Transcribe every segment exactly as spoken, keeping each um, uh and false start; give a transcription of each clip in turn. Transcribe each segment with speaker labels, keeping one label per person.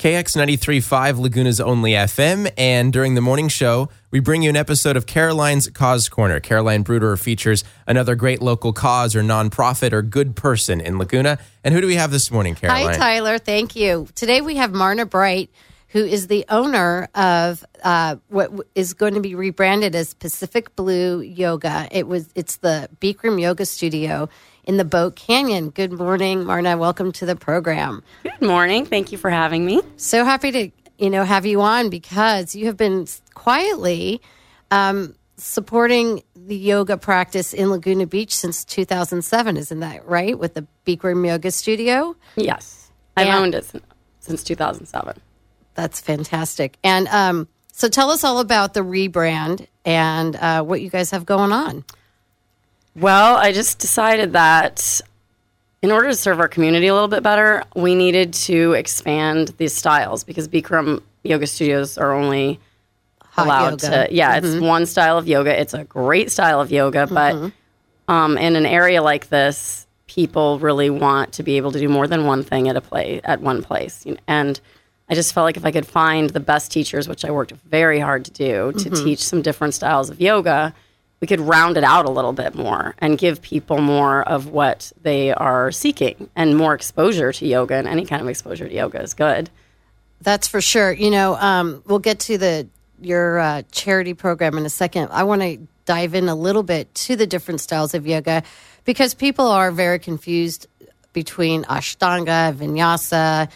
Speaker 1: K X ninety-three point five, Laguna's only F M, and during the morning show, we bring you an episode of Caroline's Cause Corner. Caroline Bruder features another great local cause or nonprofit or good person in Laguna. And who do we have this morning, Caroline?
Speaker 2: Hi, Tyler. Thank you. Today we have Marna Bright, who is the owner of uh, what is going to be rebranded as Pacific Blue Yoga. It was It's the Bikram Yoga Studio in the Boat Canyon. Good morning, Marna. Welcome to the program.
Speaker 3: Good morning. Thank you for having me.
Speaker 2: So happy to, you know, have you on because you have been quietly um, supporting the yoga practice in Laguna Beach since two thousand seven. Isn't that right? With the Bikram Yoga Studio?
Speaker 3: Yes. I've
Speaker 2: And-
Speaker 3: owned it since, since two thousand seven.
Speaker 2: That's fantastic. And um, so tell us all about the rebrand and uh, what you guys have going on.
Speaker 3: Well, I just decided that in order to serve our community a little bit better, we needed to expand these styles because Bikram yoga studios are only
Speaker 2: Hot
Speaker 3: allowed
Speaker 2: yoga.
Speaker 3: to, yeah, it's one style of yoga. It's a great style of yoga, but um, in an area like this, people really want to be able to do more than one thing at a play at one place. You know, and I just felt like if I could find the best teachers, which I worked very hard to do, to teach some different styles of yoga, we could round it out a little bit more and give people more of what they are seeking and more exposure to yoga, and any kind of exposure to yoga is good.
Speaker 2: That's for sure. You know, um, we'll get to the your uh, charity program in a second. I want to dive in a little bit to the different styles of yoga because people are very confused between Ashtanga, Vinyasa,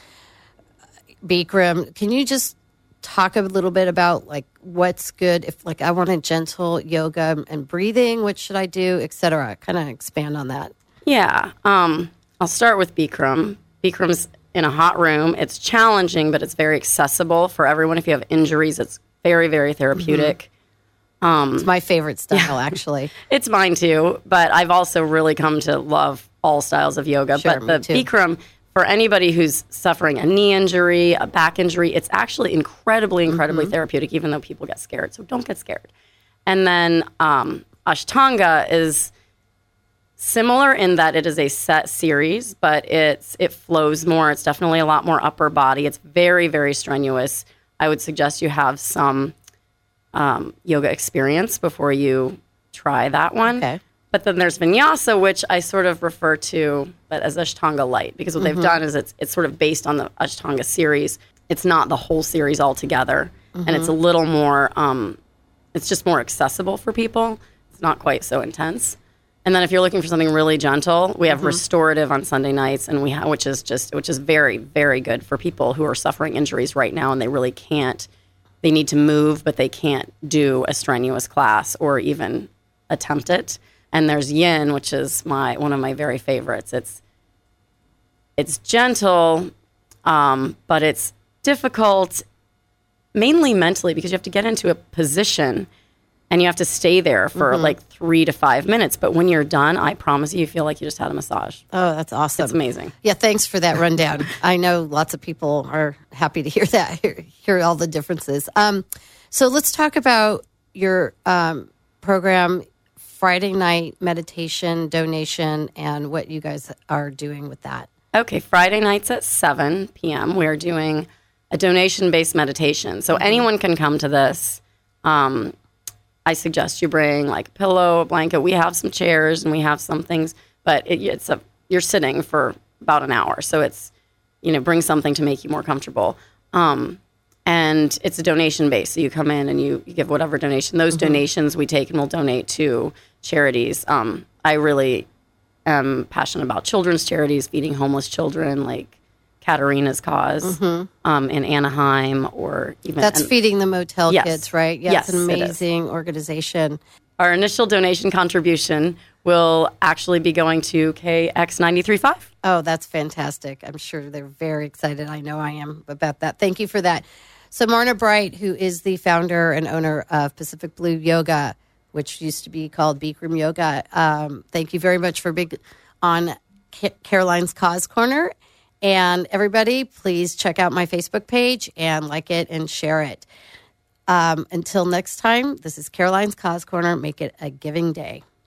Speaker 2: Bikram. Can you just talk a little bit about like what's good if like I want a gentle yoga and breathing, what should I do, et cetera? Kind of expand on that.
Speaker 3: Yeah. Um, I'll start with Bikram. Bikram's in a hot room. It's challenging, but it's very accessible for everyone. If you have injuries, it's very, very therapeutic. Um,
Speaker 2: It's my favorite style, actually.
Speaker 3: It's mine too, but I've also really come to love all styles of yoga.
Speaker 2: Sure, me
Speaker 3: but the
Speaker 2: too.
Speaker 3: Bikram, for anybody who's suffering a knee injury, a back injury, it's actually incredibly, incredibly
Speaker 2: Mm-hmm.
Speaker 3: therapeutic, even though people get scared. So don't get scared. And then um, Ashtanga is similar in that it is a set series, but it's it flows more. It's definitely a lot more upper body. It's very, very strenuous. I would suggest you have some um, yoga experience before you try that one.
Speaker 2: Okay.
Speaker 3: But then there's Vinyasa, which I sort of refer to but as Ashtanga Light, because what they've done is it's it's sort of based on the Ashtanga series. It's not the whole series altogether, and it's a little more. Um, it's just more accessible for people. It's not quite so intense. And then if you're looking for something really gentle, we have restorative on Sunday nights, and we have which is just which is very very good for people who are suffering injuries right now, and they really can't. They need to move, but they can't do a strenuous class or even attempt it. And there's Yin, which is my one of my very favorites. It's it's gentle, um, but it's difficult, mainly mentally, because you have to get into a position and you have to stay there for like three to five minutes. But when you're done, I promise you, you feel like you just had a massage.
Speaker 2: Oh, that's awesome.
Speaker 3: It's amazing.
Speaker 2: Yeah, thanks for that rundown. I know lots of people are happy to hear that, hear, hear all the differences. Um, so let's talk about your um, program, Friday night meditation, donation, and what you guys are doing with that.
Speaker 3: Okay, Friday nights at seven p.m. we're doing a donation-based meditation. So anyone can come to this. Um, I suggest you bring like a pillow, a blanket. We have some chairs and we have some things, but it, it's a you're sitting for about an hour, so it's you know bring something to make you more comfortable. Um, and it's a donation base, so you come in and you, you give whatever donation. Those donations we take and we'll donate to charities. Um, I really am passionate about children's charities, feeding homeless children, like Katarina's Cause um, in Anaheim, or even
Speaker 2: That's
Speaker 3: and
Speaker 2: feeding the motel
Speaker 3: Yes.
Speaker 2: kids, right? Yeah,
Speaker 3: Yes,
Speaker 2: it's an
Speaker 3: it is.
Speaker 2: amazing organization.
Speaker 3: our initial donation contribution will actually be going to K X ninety-three point five.
Speaker 2: Oh, that's fantastic. I'm sure they're very excited. I know I am about that. Thank you for that. So Marna Bright, who is the founder and owner of Pacific Blue Yoga, which used to be called Bikram Yoga, um, thank you very much for being on Ca- Caroline's Cause Corner. And everybody, please check out my Facebook page and like it and share it. Um, until next time, this is Caroline's Cause Corner. Make it a giving day.